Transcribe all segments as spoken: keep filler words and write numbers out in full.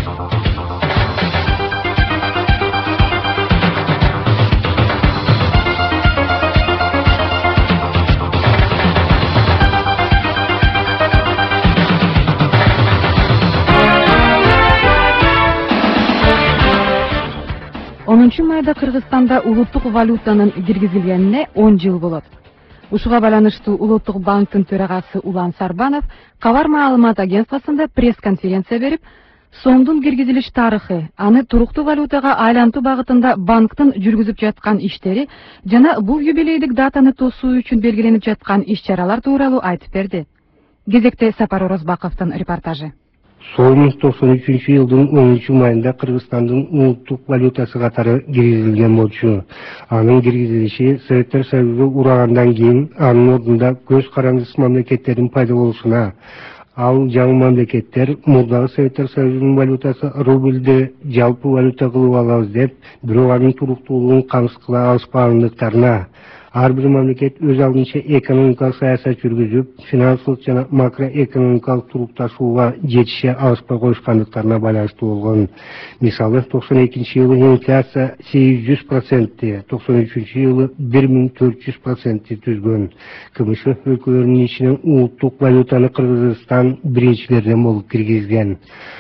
онунчу майда Кыргызстанда улуттук валютанын киргизилгенине он жыл болот. Ушуга байланыштуу Улуттук банктын төрагасы Улан Сарбанов кабар маалымат агентствосунда пресс-конференция берип, сомдун киргизилиш тарыхы, аны туруктуу валютага айлантуу багытында банктын жүргүзүп жаткан иштери жана бул юбилейдик датаны тосуу үчүн белгиленип жаткан иш-чаралар тууралуу айтып берди. Кезекте Сапар Орозбаковдун репортажы. Сом токсон үчүнчү жылдын онунчу майында Кыргызстандын улуттук валютасы катары киргизилген болчу. Анын киргизилиши Советтер Союзу урагандан кийин анын ордунда көз карандысыз мамлекеттердин пайда болушуна, ал жаңы мамлекеттер мурдагы Советтер Союзунун валютасы рубльди жалпы валюта кылып алабыз деп, бирок анын туруктуулугун камсыз кыла алышпагандыктарына, ар бир мамлекет өз алдынча экономикалык саясат жүргүзүп, финансылык жана макроэкономикалык турукташууга жетише алышпай коюшкандыктарына байланыштуу болгон. Мисалы, токсон экинчи жылы инфляция сегиз жүз процентти, токсон үчүнчү жылы бир миң төрт жүз процентти түзгөн. КМШ өлкөлөрүнүн ичинен улуттук валютаны Кыргызстан биринчилерден болуп киргизген.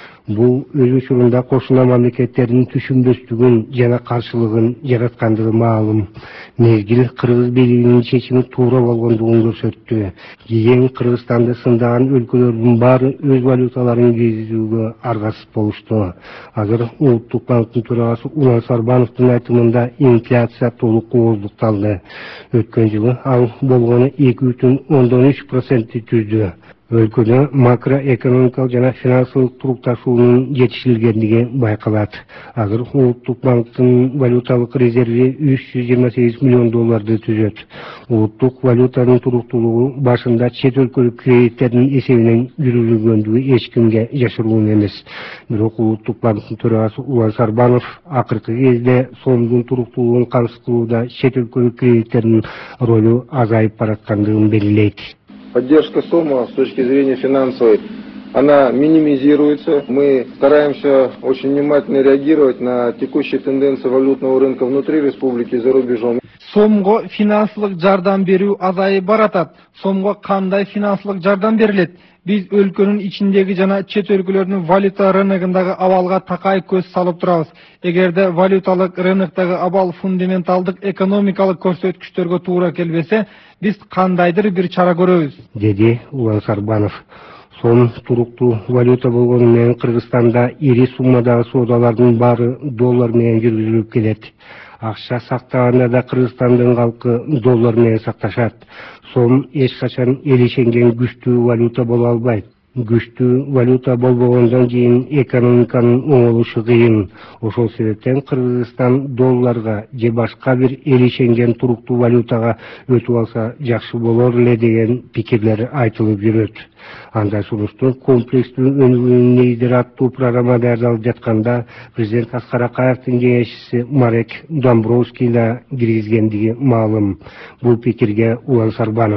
Бул өз учурунда кошуна мамлекеттердин түшүнбөстүгүн жана каршылыгын жараткандыгы маалым. Мезгил Кыргыз бийлигинин чечими туура болгондугун көрсөттү. Кийин Кыргызстанды сындаган өлкөлөрдүн баары өз валюталарын киргизүүгө аргасыз болушту. Азыр Улуттук банктын төрагасы Улан Сарбановдун айтымында инфляция толук ооздукталды. Өткөн жылы ал болгону эки бүтүн ондон үч процентти түздү. Өлкөдө макроэкономикалык жана финансылык турукташуунун жетишилгендиги байкалат. Азыр Улуттук банктын валюталык резерви үч жүз жыйырма сегиз миллион долларды түзөт. Улуттук валютанын туруктуулугу башында чет өлкөлүк кредиттердин эсебинен жүргүзүлгөндүгү эч кимге жашыруун эмес. Бирок Улуттук банктын төрагасы Улан Сарбанов акыркы кезде сомдун туруктуулугун камсыз кылууда чет өлкөлүк кредиттердин ролу азайып бараткандыгын белгилейт. Поддержка Сома с точки зрения финансовой, она минимизируется. Мы стараемся очень внимательно реагировать на текущие тенденции валютного рынка внутри республики и за рубежом. Сомго финансылык жардам берүү азайып баратат. Сомго кандай финансылык жардам берилет? Биз өлкөнүн ичиндеги жана чет өлкөлөрдүн валюта рыногундагы абалга такай көз салып турабыз. Эгерде валюталык рыноктогу абал фундаменталдык экономикалык көрсөткүчтөргө туура келбесе, биз кандайдыр бир чара көрөбүз, деди Улан Сарбанов. Сом туруктуу валюта болгону менен Кыргызстанда ири суммадагы соодалардын баары доллар менен жүргүзүлүп келет. Акча сактаганда да Кыргызстандын калкы доллар менен сакташат. Сом эч качан элишенген күчтүү валюта боло албайт. Күчтүү валюта болбогондон кийин экономиканын оңолушу кыйын. Ошол себептен Кыргызстан долларга же башка бир элишенген туруктуу валютага өтүп алса жакшы болор эле деген пикирлер айтылып жүрөт. Андай сунушту комплекстүү өнүгүүнүн негиздери аттуу программа даярдалып жатканда президент Аскар Акаевдин кеңешчиси Марек Домбровский да киргизгендиги маалым. Бул пикирге Улан Сарбанов: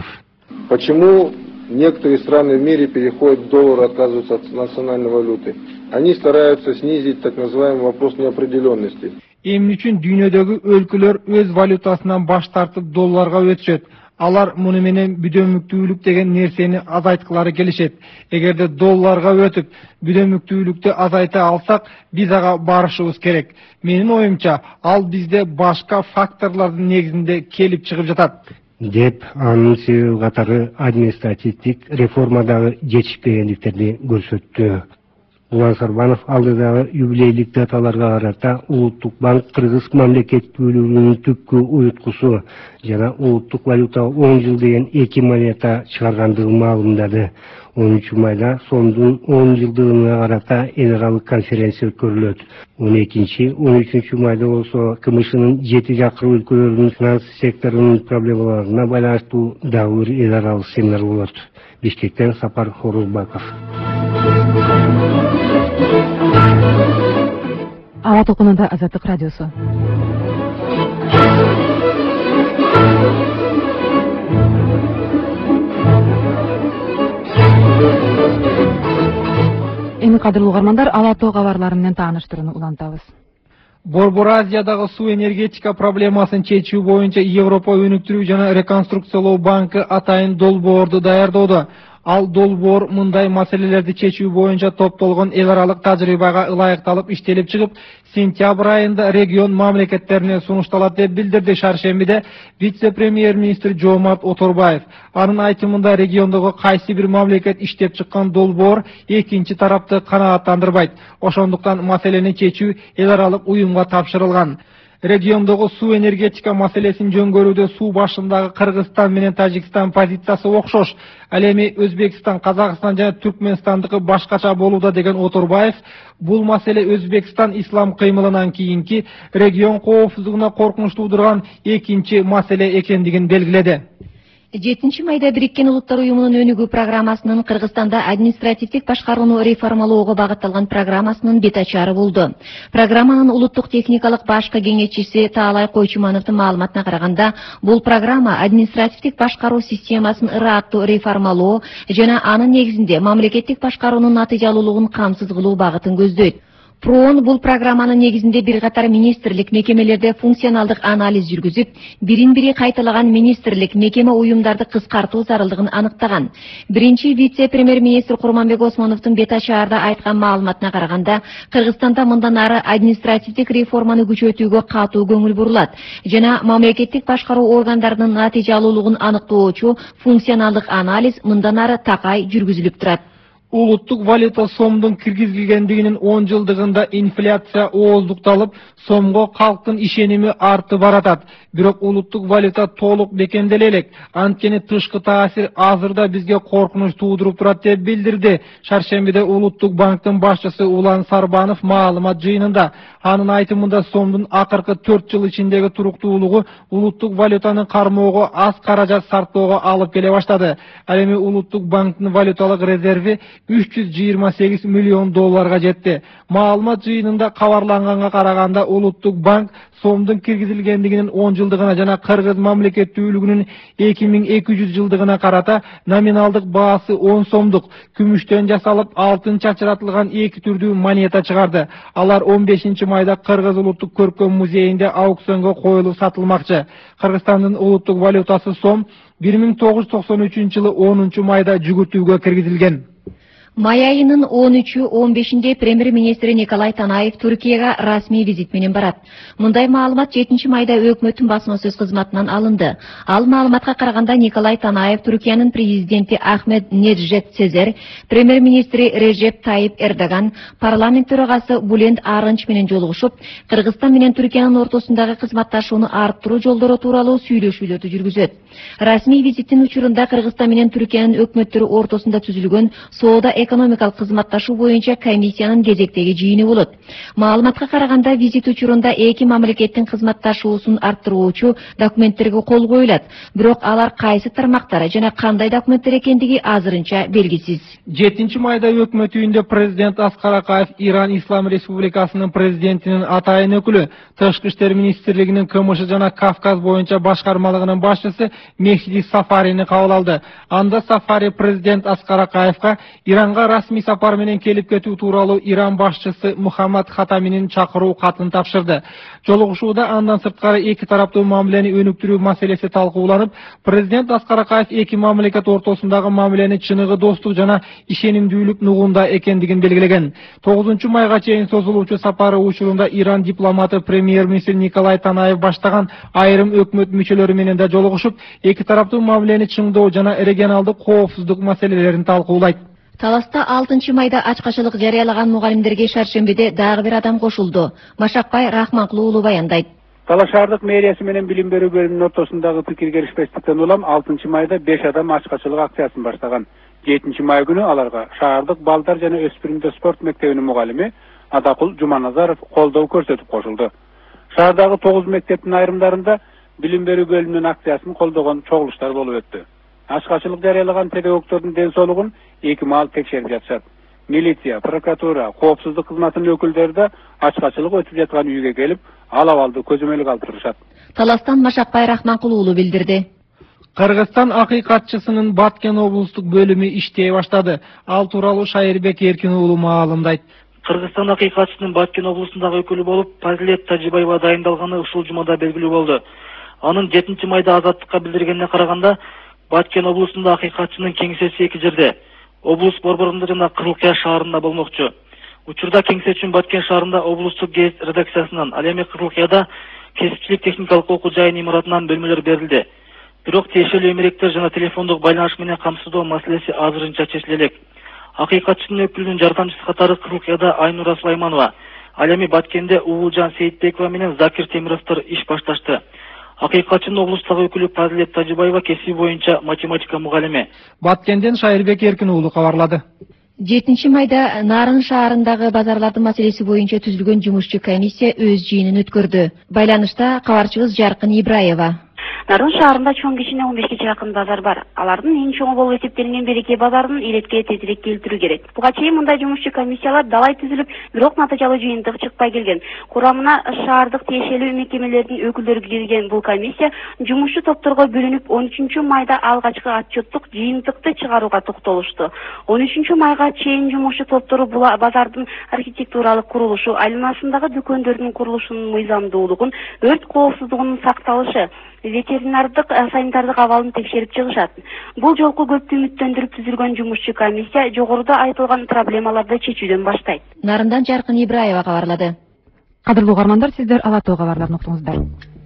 Почему некоторые страны в мире переходят к доллару, отказываются от национальной валюты? Они стараются снизить так называемый вопрос неопределенности. Эмне үчүн дүйнөдөгү өлкөлөр өз валютасынан баш тартып долларга өтүшөт? Алар муну менен бүдөмүктүүлүк деген нерсени азайткылары келишет. Эгерде долларга өтүп, бүдөмүктүүлүктү азайта алсак, биз ага барышыбыз керек. Менин оюмча, ал бизде башка факторлордун негизинде келип чыгып жатат, деп анын себеби катары административдик реформадагы жетишпегендиктерди көрсөттү. Улан Сарбанов алдыдагы юбилейлик даталарга карата Улуттук банк Кыргыз мамлекеттүүлүгүнүн түпкү уюткусу жана улуттук валюта он жыл деген эки монета чыгаргандыгын маалымдады. онунчу майда сомдун он жылдыгына карата эл аралык конференция өткөрүлөт. он экинчи он үчүнчү майда болсо КМШнын жети жакыр өлкөлөрүнүн финанс секторунун проблемаларына байланыштуу дагы бир эл аралык семинар болот. Бишкектен Сапар Орозбаков. Ала толкунунда Азаттык радиосу. Кадырлуу угармандар, Ала Тоо кабарлары менен тааныштырууну улантабыз. Борбор Азиядагы суу энергетика проблемасын чечүү боюнча Европа өнүктүрүү жана реконструкциялоо банкы атайын долбоорду даярдоодо. Ал долбоор мындай маселелерди чечүү боюнча топтолгон эл аралык тажрыйбага ылайыкталып иштелип чыгып, сентябрь айында регион мамлекеттерине сунушталат деп билдирди шаршембиде вице-премьер-министр Жоомарт Оторбаев. Анын айтымында региондогу кайсы бир мамлекет иштеп чыккан долбоор экинчи тарапты канааттандырбайт. Ошондуктан маселени чечүү эл аралык уюмга тапшырылган. Региондогу суу энергетика маселесин жөнгөрүүдө суу башындагы Кыргызстан менен Тажикстан позициясы окшош. Ал эми Өзбекстан, Казакстан жана Түркмөнстандыкы башкача болууда деген Оторбаев, бул маселе Өзбекстан ислам кыймылынан кийинки регион коопсуздугуна коркунуч туудурган экинчи маселе экендигин белгиледи. жетинчи майда Бириккен Улуттар уюмунун өнүгүү программасынын Кыргызстанда административдик башкарууну реформалоого багытталган программасынын бет ачары болду. Программанын улуттук техникалык башкы кеңешчиси Таалай Койчумановдун маалыматына караганда, бул программа административдик башкаруу системасын ыраттуу реформалоо жана анын негизинде мамлекеттик башкаруунун натыйжалуулугун камсыз кылуу багытын көздөйт. ПРООН бул программанын негизинде бир катар министрлик мекемелерде функционалдык анализ жүргүзүп, бирин-бири кайталаган министрлик мекеме уюмдарды кыскартуу зарылдыгын аныктаган. Биринчи вице-премьер-министр Курманбек Осмоновдун бет ачаарда айткан маалыматына караганда, Кыргызстанда мындан ары административдик реформаны күчөтүүгө катуу көңүл бурулат жана мамлекеттик башкаруу органдарынын натыйжалуулугун аныктоочу функционалдык анализ мындан ары такай жүргүзүлүп турат. Улуттук валюта сомдун киргизилгендигинин он жылдыгында инфляция ооздукталып, сомго калктын ишеними артып баратат. Бирок улуттук валюта толук бекемделе элек. Анткени тышкы таасир азырда бизге коркунуч туудуруп турат деп билдирди шаршембиде Улуттук банктын башчысы Улан Сарбанов маалымат жыйынында. Анын айтымында сомдун акыркы төрт жыл ичиндеги туруктуулугу улуттук валютанын кармоого аз каражат сарптоого алып келе баштады. Ал эми Улуттук банктын валюталык резерви үч жүз жыйырма сегиз миллион долларга жетти. Маалымат жыйынында кабарланганга караганда Улуттук банк сомдун киргизилгендигинин он жылдыгына жана Кыргыз мамлекеттүүлүгүнүн эки миң эки жүз жылдыгына карата номиналдык баасы он сомдук күмүштөн жасалып алтын чачыратылган эки түрдүү монета чыгарды. Алар он бешинчи майда Кыргыз улуттук көркөм музейинде аукционго коюлуп сатылмакчы. Кыргызстандын улуттук валютасы сом бир миң тогуз жүз токсон үчүнчү жылы онунчу майда жүгүтүүгө киргизилген. Май айынын он үчү он бешинде премьер-министри Николай Танаев Түркияга расмий визит менен барат. Мындай маалымат жетинчи майда өкмөттүн басма сөз кызматынан алынды. Ал маалыматка караганда Николай Танаев Түркиянын президенти Ахмед Неджет Сезер, премьер-министри Режеп Тайип Эрдоган, парламент төрагасы Булент Арынч менен жолугушуп, Кыргызстан менен Түркиянын ортосундагы кызматташууну арттыруу жолдору тууралуу сүйлөшүүлөрдү жүргүзөт. Расмий визиттин учурунда Кыргызстан менен Түркиянын өкмөттөрү ортосунда түзүлгөн соода экономикалык кызматташуу боюнча комиссиянын кезектеги жыйыны болот. Маалыматка караганда визит учурунда эки мамлекеттин кызматташуусун арттыруучу документтерге кол коюлат. Бирок алар кайсы тармактар жана кандай документтер экендиги азырынча белгисиз. жетинчи майда өкмөт үйүндө президент Аскар Акаев Иран Ислам Республикасынын президентинин атайын өкүлү, Тышкы иштер министрлигинин КМШ жана Кавказ боюнча башкармалыгынын башчысы Мехди Сафарини кабыл алды. Анда Сафари президент Аскар Акаевка Иранга расмий сапар менен келип кетүү тууралуу Иран башчысы Мухаммад Хатаминин чакыруу катын тапшырды. Жолугушууда андан сырткары эки тараптуу мамилени өнүктүрүү маселеси талкууланып, президент Аскар Акаев эки мамлекет ортосундагы мамилени чыныгы достук жана ишенимдүүлүк нугунда экендигин белгилеген. тогузунчу майга чейин созулуучу сапары учурунда Иран дипломаты премьер-министр Николай Танаев баштаган айрым өкмөт мүчөлөрү менен да жолугушуп, эки тараптуу мамилени чыңдоо жана регионалдык коопсуздук маселелерин талкуулайт. Таласта алтынчы майда ачкачылык жарыялаган мугалимдерге шаршембиде дагы бир адам кошулду. Машакбай Рахманкулуу уулу баяндайт. Талас шаардык мэриясы менен билим берүү бөлүмүнүн ортосундагы пикир келишпестиктен улам алтынчы майда беш адам ачкачылык акциясын баштаган. жетинчи май күнү аларга шаардык балдар жана өспүрүмдөр спорт мектебинин мугалими Адакул Жуманазаров колдоо көрсөтүп кошулду. Шаардагы тогуз мектептин айрымдарында билим берүү бөлүмүнүн акциясын колдогон чогулуштар болуп өттү. Ачкачылык жарыялаган педагогдордун ден соолугун эки маал текшерип жатышат. Милиция, прокуратура, коопсуздук кызматынын өкүлдөрү да ачкачылык өтүп жаткан үйгө келип, ал абалды көзөмөлгө алып турушат. Таластан Машакбай Рахманкулуу билдирди. Кыргызстан акыйкатчысынын Баткен облустук бөлүмү иштей баштады. Ал тууралуу Шайырбек Эркин уулу маалымдайт. Кыргызстан акыйкатчысынын Баткен облусундагы өкүлү болуп Фазилет Тажибаева дайындалганы ушул жумада белгилүү болду. Анын жетинчи майда азаттыкка билдиргенине караганда, Баткен облусунда акыйкатчынын кеңсеси эки жерде, облус борборунда жана Кызылкыя шаарында болмокчу. Учурда кеңсе үчүн Баткен шаарында облустук гезит редакциясынан, ал эми Кызылкыяда кесипчилик техникалык окуу жайын имаратынан бөлмөлөр берилди. Бирок тиешелүү эмеректер жана телефондук байланыш менен камсыздоо маселеси азырынча чечиле элек. Акыйкатчынын өкүлүнүн жардамчысы катары Кызылкыяда Айнура Сулайманова, ал эми Баткенде Уулжан Сейитбекова менен Закир Темировдор иш башташты. Акыйкатчынын облустагы өкүлү Фазилет Тажибаева кесиби боюнча математика мугалими. Баткенден Шайырбек Эркин уулу кабарлады. жетинчи майда Нарын шаарындагы базарлардын маселеси боюнча түзүлгөн жумушчу комиссия өз жыйынын өткөрдү. Байланышта кабарчыбыз Жаркын Ибраева. Нарын шаарында чоң кичине он бешке жакын базар бар. Алардын эң чоңу болуп эсептелген Береке базарын иретке тезирээк келтирүү керек. Буга чейин мындай жумушчу комиссиялар далай түзүлүп, бирок натыйжалуу жыйынтык чыкпай келген. Курамына шаардык тиешелүү мекемелердин өкүлдөрү кирген бул комиссия жумушчу топторго бөлүнүп он үчүнчү майда алгачкы отчеттук жыйынтыкты чыгарууга токтолушту. он үчүнчү майга чейин жумушчу топтору бул базардын архитектуралык курулушу, айланасындагы дүкөндөрдүн курулушунун мыйзамдуулугун, өрт коопсуздугунун сакталышы, ветеринардык санитардык абалын текшерип чыгышат. Бул жолку көптү үмүттөндүрүп түзүлгөн жумушчу комиссия жогоруда айтылган проблемаларды чечүүдөн баштайт. Нарындан Жаркын Ибраева кабарлады. Кадырлуу угармандар, сиздер Ала Тоо кабарларын уктуңуздар.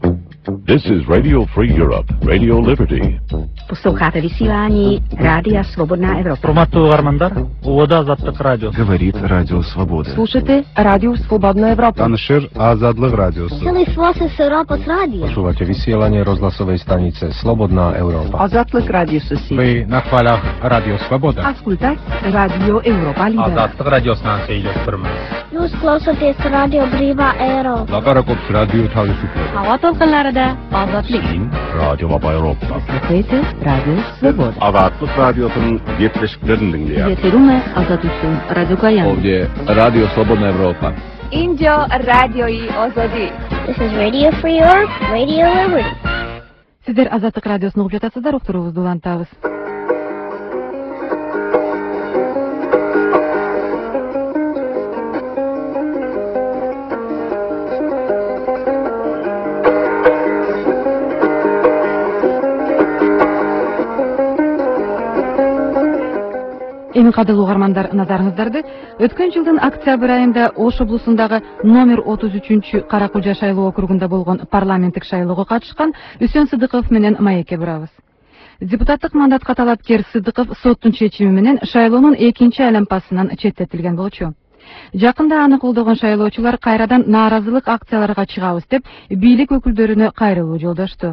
This is Radio Free Europe, Radio Liberty. Послушайте висилани Радио Свободная Европа. Урматтуу угармандар, Увода Азаттык радио. Говорит Радио Свобода. Слушайте Радио Свободная Европа. Таншир Азадлык радиосы. Слушайте Европа с радио. Слушайте висилани розгласовой станицы Свободная Европа. Азатлык радиосуси. Вы на хвалах Радио Свобода. Аскультать Радио Европа Либер. Азаттык радиостанция илёстурмун. Jūs klausāties Radio Brīvā Eiropa. Лагаракопс радио Талисупер. Hava толкынларында Азатлык. Radio Vaba Europa. Слушайте Радио Свобода. Azatlık Radyosu'nun yetişkilerini dinleyen. Yeterume Azatlık'ın Radyo Kayan. Ovdje Radio Slobodna Evropa. Inđo Radio i Ozodi. This is Radio Free Europe, Radio Liberty. Сиздер Азаттык радиосун угуп жатасыздар, уктуруубузду улантабыз. Эми кадырлуу угармандар, назарыңыздарды өткөн жылдын октябрь айында Ош облусундагы номер отуз үчүнчү Каракулжа шайлоо округунда болгон парламенттик шайлоого катышкан Үсөн Сыдыков менен маекке бурабыз. Депутаттык мандатка талапкер Сыдыков соттун чечими менен шайлоонун экинчи айлампасынан четтетилген болчу. Жакында аны колдогон шайлоочулар кайрадан нааразылык акцияларга чыгабыз деп бийлик өкүлдөрүнө кайрылуу жолдошту.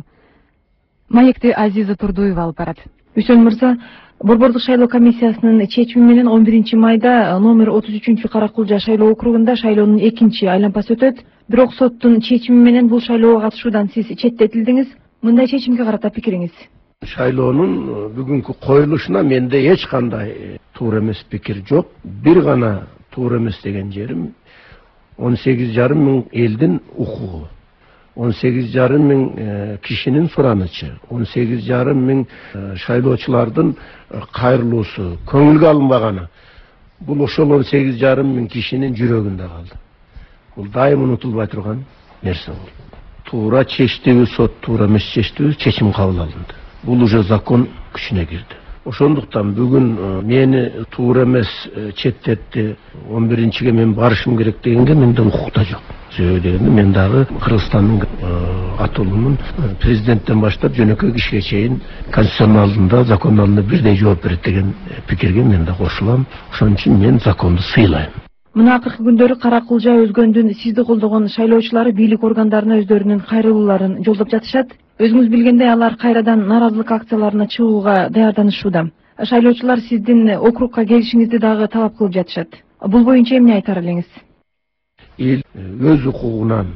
Маекти Азиза Турдуева алып барат. Үсөн мырза, Борбордук шайлоо комиссиясынын чечими менен он биринчи майда номер отуз үчүнчү Каракулжа шайлоо округунда шайлоонун экинчи айлампасы өтөт. Бирок соттун чечими менен бул шайлоого катышуудан сиз четтетилдиңиз. Мындай чечимге карата пикириңиз? Шайлоонун бүгүнкү коюлушуна менде эч кандай туура эмес пикир жок. Бир гана туура эмес деген жерим он сегиз жарым миң элдин укугу. он сегиз жарым миң кишинин суранычы, он сегиз жарым миң шайлоочулардын кайрылуусу, көңүлгө алынбаганы. Бул ошол он сегиз жарым миң кишинин жүрөгүндө калды. Бул дайым унутулбай турган нерсе болду. Туура чечтиби сот, туура эмес чечтиби чечим кабыл алынды. Бул уже закон күчүнө кирди. Ошондуктан бүгүн мени туура эмес четтетти, он биринчиге мен барышым керек дегенге менде укук да жок. Себеби дегенде мен дагы Кыргызстандын атолунун президенттен баштап жөнөкөй кишиге чейин конституциянын алдында, закондун алдында бирдей жооп берет деген пикирге мен да кошулам. Ошон үчүн мен законду сыйлайм. Мына акыркы күндөрү Каракулжа өзгөндүн сизди колдогон шайлоочулары бийлик органдарына өздөрүнүн кайрылууларын жолдоп жатышат. Өзүңүз билгендей, алар кайрадан нааразылык акцияларына чыгууга даярданышууда. Шайлоочулар сиздин округка келишиңизди дагы талап кылып жатышат. Бул боюнча эмне айтар элеңиз? Эл өз укугунан,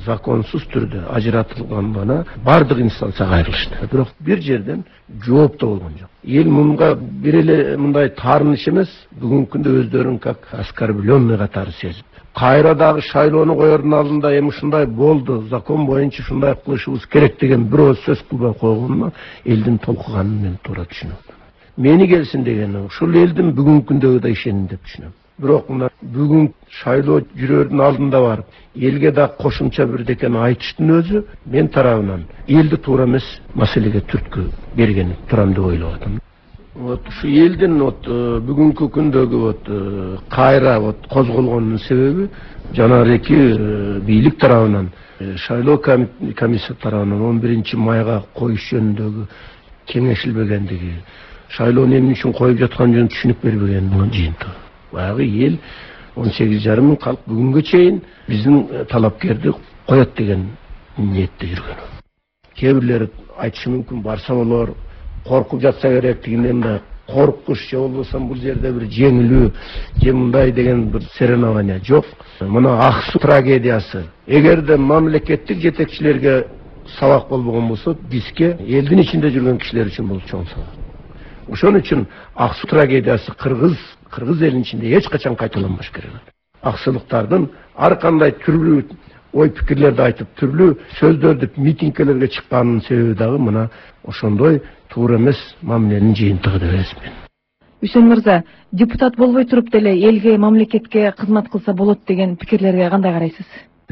законсуз түрдө ажыратылган бардык инстанция кайрылышты. Бирок бир жерден жооп да болгон жок. Эл мунга бир эле мындай таарыныч эмес, бүгүнкү күндө өздөрүн как оскорбленный катары сезип, кайра дагы шайлоону коердун алдында эми ушундай болду, закон боюнча ушундай кылышыбыз керек деген бирөө сөз кылбай койгонуна элдин толкуганын мен туура түшүнөм. Мени келсин дегени ушул элдин бүгүнкү күндөгү да ишенин деп түшүнөм. Бирок мына бүгүн шайлоо жүрөрдүн алдында барып, элге да кошумча бирдекени айтыштын өзү мен тарабынан элди туура эмес маселеге түрткү берген турам деп ойлоп атам. Вот ушу элдин вот бүгүнкү күндөгү вот кайра вот козголгонунун себеби жанагы бийлик тарабынан, шайлоо комиссия тарабынан он биринчи майга коюш жөнүндөгү кеңешилбегендиги, шайлоону эмне үчүн коюп жаткан жөнүндө түшүнүк бербегендигин жыйынтыгы. Баягы эл он сегиз жарым миң калк бүгүнгө чейин биздин талапкерди коет деген ниетте жүргөн. Кээ бирлери айтышы мүмкүн барса болор, коркуп жатса керек дегенден да коркуш же болбосо бул жерде бир жеңилүү же мындай деген бир соревнование жок. Мына Ак суу трагедиясы эгерде мамлекеттик жетекчилерге сабак болбогон болсо, бизге элдин ичинде жүргөн кишилер үчүн бул чоң сабак. Ошон үчүн Ак суу трагедиясы кыргыз кыргыз элинин ичинде эч качан кайталанбаш керек. Аксылыктардын ар кандай түрлүү ой пикирлерди айтып, түрлүү сөздөрдү митингелерге чыкканынын себеби дагы мына ошондой туура эмес мамленин жыйынтыгы деп эсептейм. Үсөн мырза, депутат болбой туруп деле элге, мамлекетке кызмат кылса болот деген пикирлерге кандай карайсыз?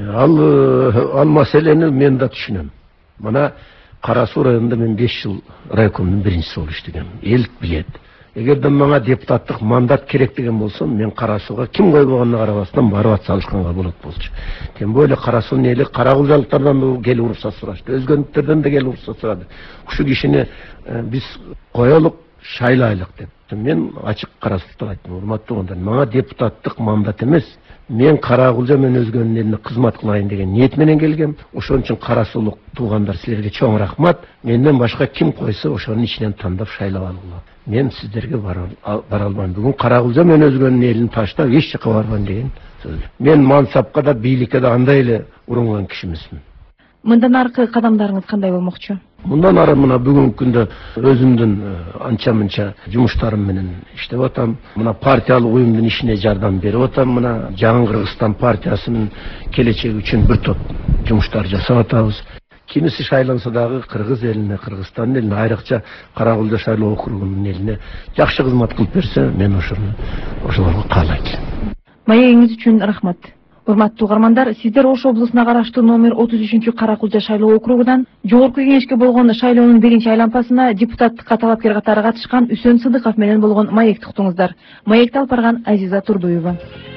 Ал ал маселени мен да түшүнөм. Мына Кара Суу районунда мен беш жыл райкомдун биринчиси болуп иштегем. Эл билет. Эгерде мага депутаттык мандат керек деген болсо, мен Кара Сууга ким койбогонуна карабастан барып ат салышканга болот болчу. Тем более Кара Суунун эли кара кулжалыктардан да келип уруксат сурашты, өзгөнтөрдөн да келип уруксат сурады. Ушул кишини биз коелук, шайлайлык деп. Мен ачык карасыздык айттым, урматтуу кондар. Мага депутаттык мандат эмес, мен Кара Кулжа менен өзгөнүн элине кызмат кылайын деген ниет менен келгем. Ошон үчүн Кара Суулук туугандар, силерге чоң рахмат. Менден башка ким койсо ошонун ичинен тандап шайлап алгыла. Мен сиздерге бара албайм. Бүгүн Кара Кулжа менен өзгөнүн элин таштап эч жака барбайм деген сөз. Мен мансапка да, бийликке да андай эле урунган киши эмесмин. Мындан аркы кадамдарыңыз кандай болмокчу? Мындан ары мына бүгүнкү күндө өзүмдүн анча-мынча жумуштарым менен иштеп атам. Мына партиялык уюмдун ишине жардам берип атам. Мына Жаңы Кыргызстан партиясынын келечеги үчүн бир топ жумуштар жасап атабыз. Кимиси шайланса дагы кыргыз элине, Кыргызстандын элине, айрыкча Кара Кулжа шайлоо округунун элине жакшы кызмат кылып берсе, мен ошону ошолорго каалайм. Маегиңиз үчүн рахмат. Урматтуу угармандар, сиздер Ош облусуна караштуу номер отуз үчүнчү Кара Кулжа шайлоо округунан жогорку кеңешке болгон шайлоонун биринчи айланпасына депутаттыкка талапкер катары катышкан Үсөн Сыдыков менен болгон маекти уктуңуздар. Маекти алып барган Азиза Турдуева.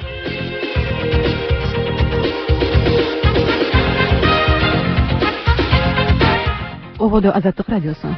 Ободо Азаттык радиосу.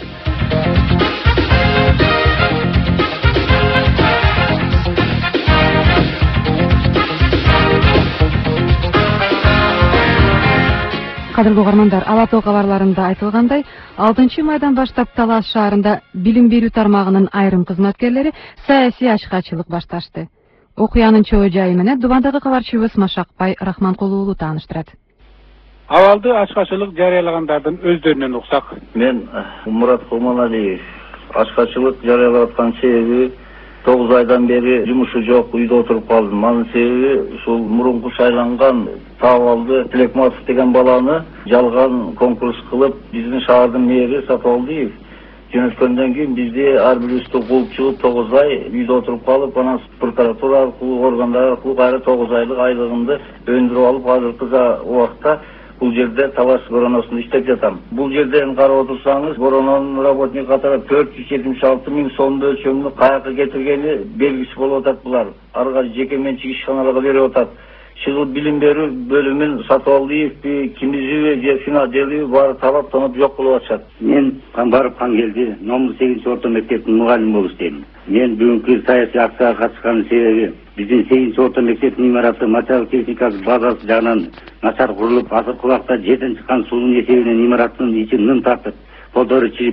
Кадырлуу угармандар, Ала Тоо кабарларында айтылгандай, алтынчы майдан баштап Талас шаарында билим берүү тармагынын айрым кызматкерлери саясий ачкачылык башташты. Окуянын чоо жайы менен Дубандагы кабарчыбыз Машакбай Рахманкулуу уулу тааныштырат. Абалды ачкачылык жарыялагандардын өздөрүнөн уксак. Мен Мурат Кулманалиев. Ачкачылык жарыялап аткан себеби тогуз айдан бери жумушу жок, үйдө отуруп калдым. Анын себеби ушул мурунку шайланган Табалды Тилекматов деген баланы жалган конкурс кылып, биздин шаардын мэри Сатыбалдиев жөнөткөндөн кийин бизди ар бирибизди кууп чыгып тогуз ай үйдө отуруп калып, анан прокуратура аркылуу, органдар аркылуу кайра тогуз айлык айлыгымды өндүрүп алып, азыркы убакта бул жерде Талас короносунда иштеп жатам. Бул жерден карап отурсаңыз, корононун работник катары төрт жүз жетимиш алты миң сомдуу өлчөмдү каяка кетиргени белгисиз болуп атат булар. Арга жеке менчик ишканаларга берип атат. Шыгыл билим берүү бөлүмүн Сатыбалдиевби, кимизиби же финалдеби баары талап тонуп жок болуп атышат. Мен барып кан келди, номер сегизинчи орто мектептин мугалими болуп иштейм. Мен бүгүнкү саясий акцияга катышканын себеби биздин сегизинчи орто мектептин имараты материалдык техникалык базасы жагынан начар курулуп, азыркы убакта жерден чыккан суунун эсебинен имараттын ичи нын тартып, полдору чирип,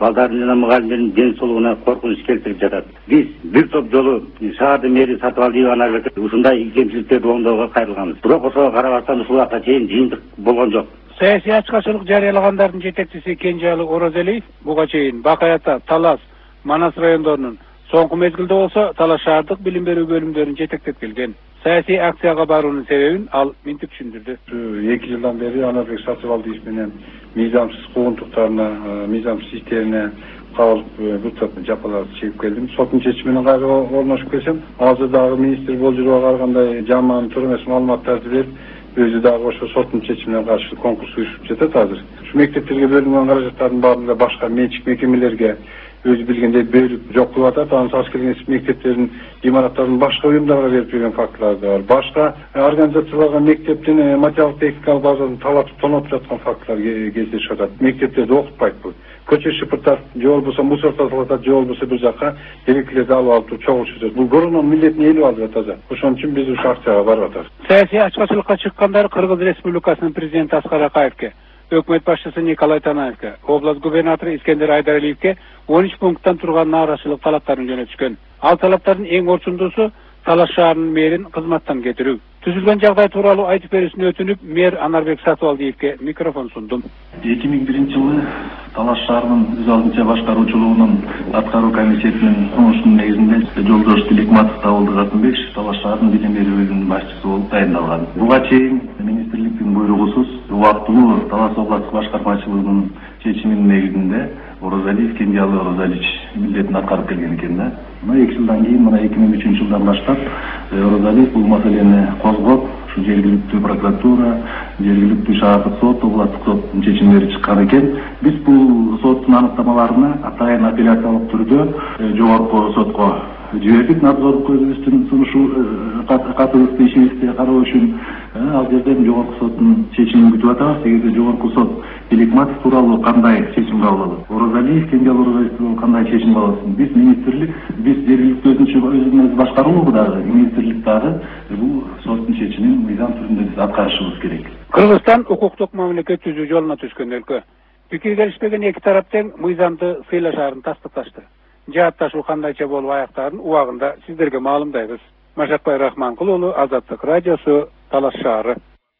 балдардын жана мугалимдердин ден соолугуна коркунуч келтирип жатат. Биз бир топ жолу шаардын мэри сатып алды Анарбек ушундай кемчиликтерди оңдоого кайрылганбыз. Бирок ошого карабастан ушул убакка чейин жыйынтык болгон жок. Саясий ачкачылык жарыялагандардын жетекчиси Кенжеали Оразалиев буга чейин Бакаята, Талас, Манас райондорунун соңку мезгилде болсо Талас шаардык билим берүү бөлүмдөрүн жетектеп келген. Саясий акцияга баруунун себебин ал мынтип түшүндүрдү. эки жылдан бери Анарбек Сатыбалдиев менен мыйзамсыз куугунтуктарына, мыйзамсыз иштерине кабылып бул топтун жапаларды чегип келдим. Соттун чечими менен кайра орношуп келсем, азыр дагы министр болжурууга карагандай жаман туура эмес маалыматтарды берип, өзү дагы ошо соттун чечимине каршы конкурс уюшуп жатат азыр. Ушу мектептерге бөлүнгөн каражаттардын баарын башка менчик мекемелерге өзү билгендей бөлүп жок кылып атат. Анын саз келген мектептердин имараттарын башка уюмдарга берип жүргөн фактылар да бар. Башка организацияларга мектептин материалдык техникалык базасын талатып тонотуп жаткан фактылар кездешип атат. Мектептерде окутпайт бул. Көчө шыпыртат, же болбосо мусор тазалатат, же болбосо бир жакка керектилерди алып алып туруп чогултушат. Бул коронанын милдетин ээлеп алып атат. Ошон үчүн биз ушул акцияга барып атабыз. Саясий ачкачылыкка чыккандар Кыргыз Республикасынын президенти Аскар Акаевке, өкмөт башчысы Николай Танаевке, област губернатору Искендер Айдаралиевке он үч пункттан турган нааразычылык талаптарын жөнөтүшкөн. Ал талаптардын эң орчундуусу Талас шаарынын мэрин кызматтан кетирүү. Түзүлгөн жагдай тууралуу айтып берүүсүн өтүнүп, мэр Анарбек Сатыбалдиевке микрофон сундум. эки миң биринчи жылы Талас шаарынын өз алдынча башкаруучулугунун аткаруу комитетинин сунушунун негизинде Жолдош Тиликматов Табылды Касымбек Талас шаарынын билим берүү бөлүмүнүн башчысы болуп дайындалган. Буга чейин министрликтин буйругусуз убактылуу Талас областтык башкармачылыгынын чечиминин негизинде Оразалиев Кенжеали Оразалиевич милдетин аткарып келген экен да. Мына эки жылдан кийин, мына эки миң үчүнчү жылдан баштап Оразалиев бул маселени козгоп, ушу жергиликтүү прокуратура, жергиликтүү шаардык сот, областтык соттун чечимдери чыккан экен. Биз бул соттун аныктамаларына атайын апелляциялык түрдө жогорку сотко жибердик. Надзор көзүбүздүн сунушу катыбызды ишибизди кароо үчүн ал жерден жогорку соттун чечимин күтүп атабыз. Эгерде жогорку сот Тиликматов тууралуу кандай чечим кабыл алат, Оразалиев Кенжеали Оразалиев тууралуу кандай чечим кабыл алат, биз министрлик, биз жергиликтүү өзүнүн башкаруу дагы министрлик дагы бул соттун чечимин мыйзам түрүндө биз аткарышыбыз керек. Кыргызстан укуктук мамлекет түзүү жолуна түшкөн өлкө. Пикир келишпеген эки тарап тең мыйзамды сыйлашаарын тастыкташты. Жаатташуу кандайча болуп аяктаарын убагында сиздерге маалымдайбыз. Машакбай Рахманкул уулу, Азаттык радиосу, Талас шаары.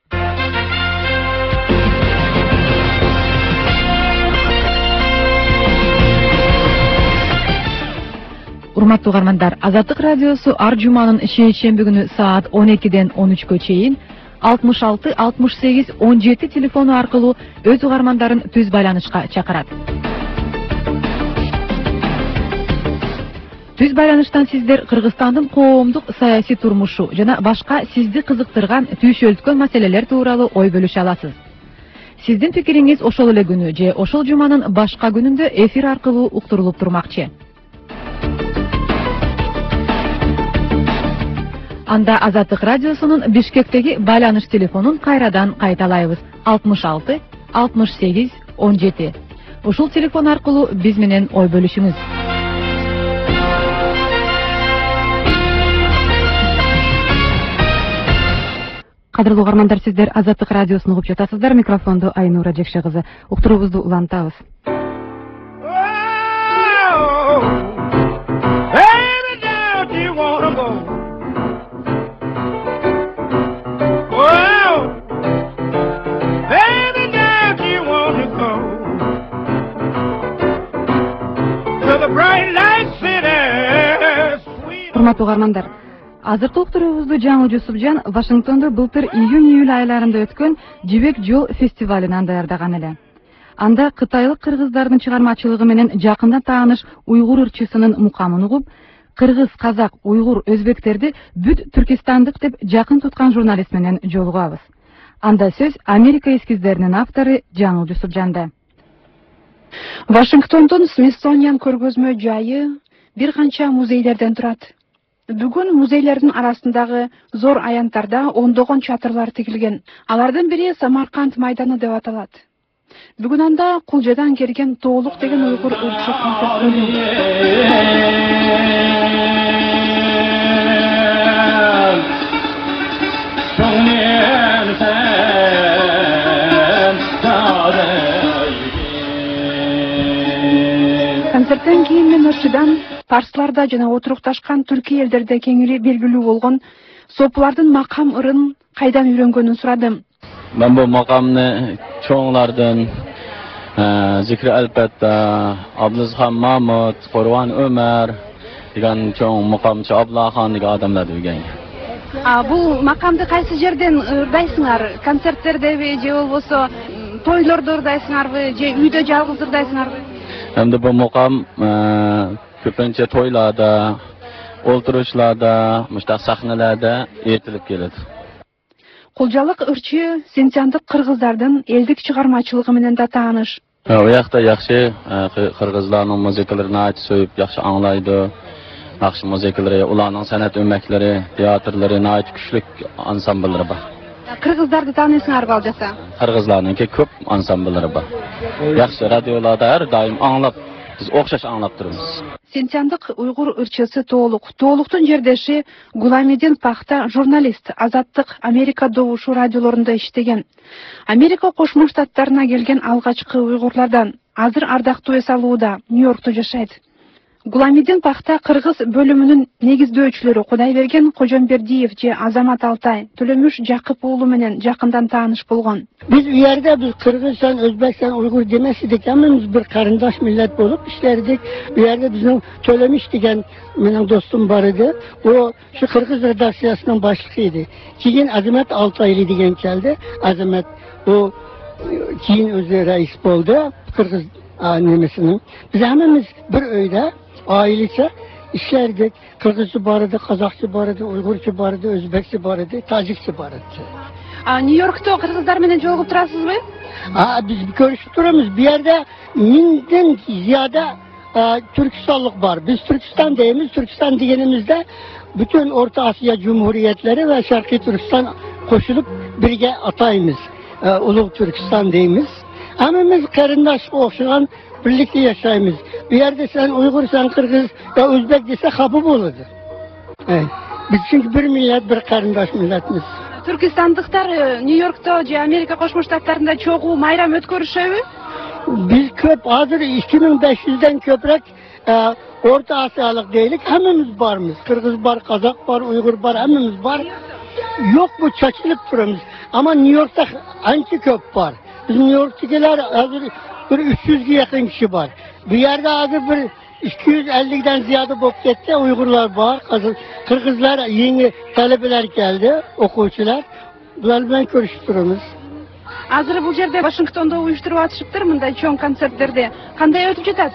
Урматтуу угармандар, Азаттык радиосу ар жуманын шейшемби күнү саат он экиден он үчкө чейин алтымыш алты алтымыш сегиз он жети телефону аркылуу өз угармандарын түз байланышка чакырат. Түз байланыштан сиздер Кыргызстандын коомдук саясий турмушу жана башка сизди кызыктырган түйшөлткөн маселелер тууралуу ой бөлүшө аласыз. Сиздин пикириңиз ошол эле күнү же ошол жуманын башка күнүндө эфир аркылуу уктурулуп турмакчы. Анда Азаттык радиосунун Бишкектеги байланыш телефонун кайрадан кайталайбыз. алтымыш алты алтымыш сегиз он жети. Ушул телефон аркылуу биз менен ой бөлүшүңүз. Кадырлуу угармандар, сиздер Азаттык радиосун угуп жатасыздар. Микрофонду Айнура Жекше кызы. Уктуруубузду улантабыз. Урматтуу угармандар, азыркы уктуруубузду Жаңыл Жусупжан Вашингтондо былтыр июнь-июль айларында өткөн Жибек жол фестивалынан даярдаган эле. Анда кытайлык кыргыздардын чыгармачылыгы менен жакында тааныш уйгур ырчысынын мукамын угуп, кыргыз, казак, уйгур, өзбектерди бүт түркистандык деп жакын туткан журналист менен жолугабыз. Анда сөз Америка эскиздеринин автору Жаңыл Жусупжанда. Вашингтондун Смитсониан көргөзмө жайы бир канча музейлерден турат. Бүгүн музейлердин арасындагы зор аянтарда ондогон чатырлар тигилген. Алардын бири Самарканд майданы деп аталат. Бүгүн анда Кулжадан келген Тоолук деген уйгур ырчы Концерттен кийин мен ырчыдан парсларда жана отурукташкан түркий элдерде кеңири белгилүү болгон сопулардын макам ырын кайдан үйрөнгөнүн сурадым. Ben bu makamını çoğunlardan e, Zikri Elbette, Abdülzhan Mahmut, Korvan Ömer degan çoğun makamçı Ablahan degan adamlar bilgen. А бул макамды кайсы жерден ырдайсыңар? Концерттердеби же болбосо тойлордо ырдайсыңарбы же үйдө жалгыз ырдайсыңарбы? Hem de bu makam e, köpünçe toylarda, olturuşlarda, müştak sahnelerde eğitilip geledi. Кулжалык ырчы сентяндык кыргыздардын элдик чыгармачылыгы менен да тааныш. O yakta yaxşı Kırgızlarning muzikalarını ayt söýüp yaxşı anlaydı. Yaxşı muzikaları, ularning sanat ömekleri, teatrları, ayt güçlük ansambllary bar. Kırgızdарды taaныйсыңарбы ал жакта? Kırgızlarningki köp ansambllary bar. Yaxşı radiolarda her daim anlap, biz okşaş anlap durumuz. Сентяндык уйгур ырчысы Тоолук. Тоолуктун жердеши Гуламидин Пахта журналист, Азаттык Америка добушу радиолорунда иштеген. Америка Кошмо Штаттарына келген алгачкы уйгурлардан. Азыр ардактуу эс алууда, Нью-Йоркто жашайт. Гуламидин Пахта кыргыз бөлүмүнүн негиздөөчүлөрү Кудайберген Кожомбердиев же Азамат Алтай, Төлөмүш Жакып уулу менен жакындан тааныш болгон. Biz u yerda biz Kırgızstan, Özbekistan, Uygur demesidik, hammamiz bir qarindosh millat bo'lib ishlardik. Bu yerda bizning Tölemiş degan mening do'stim bor edi. U shu Kırgız redaksiyasining boshlig'i edi. Keyin Azamat Altayli degan keldi. Azamat u keyin o'zi rais bo'ldi Kırgız nemesinin. Biz hammamiz bir uyda ailece işlerdik. Kırgızcı bor edi, Qozog'cha bor edi, Uyg'urcha bor edi, O'zbekcha bor edi, Tojikcha bor edi. Nyu-Yorkda kırgızlar menен jolugуп turasызбы? Ha, biz görüşüp durumuz. Bir yerde minden ziyade e, Türkistanlık var. Biz Türkistan deyimiz. Türkistan diyenimizde bütün Orta Asya Cumhuriyetleri ve Şarkı Türkistan koşulup birge atayımız. E, Ulu Türkistan deyimiz. Hemimiz karındaş okşayan birlikte yaşayımız. Bir yerde sen Uygur, sen Kırgız ya Özbek dese kapı buludur. Evet. Biz çünkü bir millet, bir karındaş milletimiz. Türkistandыктар Нью-Йоркто же Америка Кошмо Штаттарында чогуу майрам өткөрүшөбү? Biz köp hazır iki bin beş yüzden köprek e, Orta Asyalık değilik. Hemimiz varmız. Kırgız var, Kazak var, Uygur var, hemimiz var. Yok bu çaçılıp durumuz. Ama New York'ta anki köp var. Biz New York'takiler hazır bir üç yüz'e yakın kişi var. Bir yerde hazır bir iki yüz elli'den ziyade bokette Uygurlar var. Kırgızlar yeni talebeler geldi, okuvchilar. Bular bilan görüşüp turamiz. Азыр бул жерде Вашингтондо уюштуруп атышыптыр мындай чоң концерттерди. Кандай өтүп жатат?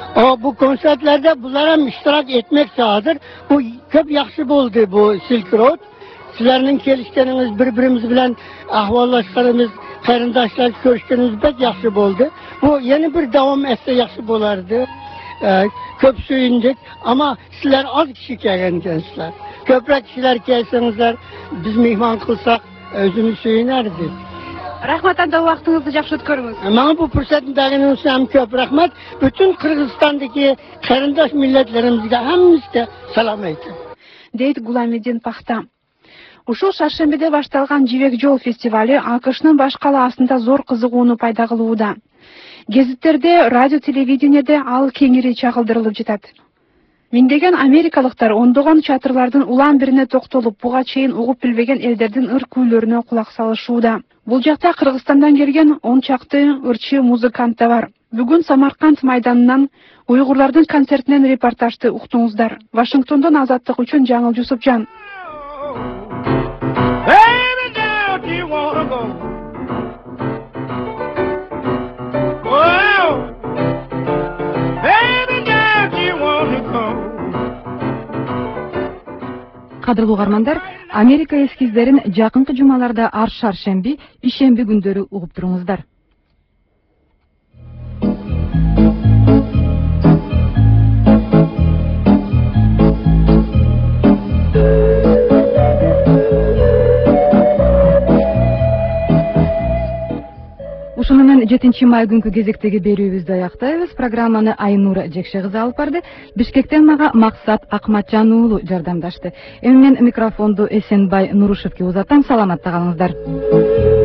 O bu konsertlerde bunlara iştirak etmek hazır. Bu çok yaxşı oldu bu Silk Road. Sizlerin kelişleriniz birbirimiz bilen ahvallaşlarımız, karındaşlar görüşlerimiz pek yaxşı oldu. Bu yeni bir devam etse yaxşı olardı. Ee, köp suyunduk ama sizler az kişi gelgen gençler. Köprek kişiler gelsenizler biz mihman kılsak özümüz suyunardı. Rahmat anda vaqtыңызды жакшы өткөрүңүз. Bana bu fırsatın dağının hem köp rahmet. Bütün Kırgızistan'daki karındaş milletlerimizde hemimizde selam eylesin. Дейт Гуламидин Пахта. Ушул шаршембиде башталган Жибек жол фестивали АКШнын баш калаасында зор кызыгууну пайда кылууда. Гезиттерде, радио телевидениеде ал кеңири чагылдырылып жатат. Миңдеген америкалыктар ондогон чатырлардын улам бирине токтолуп, буга чейин угуп билбеген элдердин ыр күүлөрүнө кулак салышууда. Бул жакта Кыргызстандан келген он чакты ырчы музыкант да бар. Бүгүн Самарканд майданынан уйгурлардын концертинен репортажды уктуңуздар. Вашингтондон Азаттык үчүн Жаңыл Жусупжан. Кадырлуу угармандар, Америка эскиздерин жакынкы жумаларда ар шаршемби, ишемби күндөрү угуп туруңуздар. Ушуну менен жетинчи май күнкү кезектеги берүүбүздү аяктайбыз. Программаны Айнура Жекше кызы алып барды. Бишкектен мага Максат Акматжан уулу жардамдашты. Эми мен микрофонду Эсенбай Нурушевке узатам. Саламатта калыңыздар.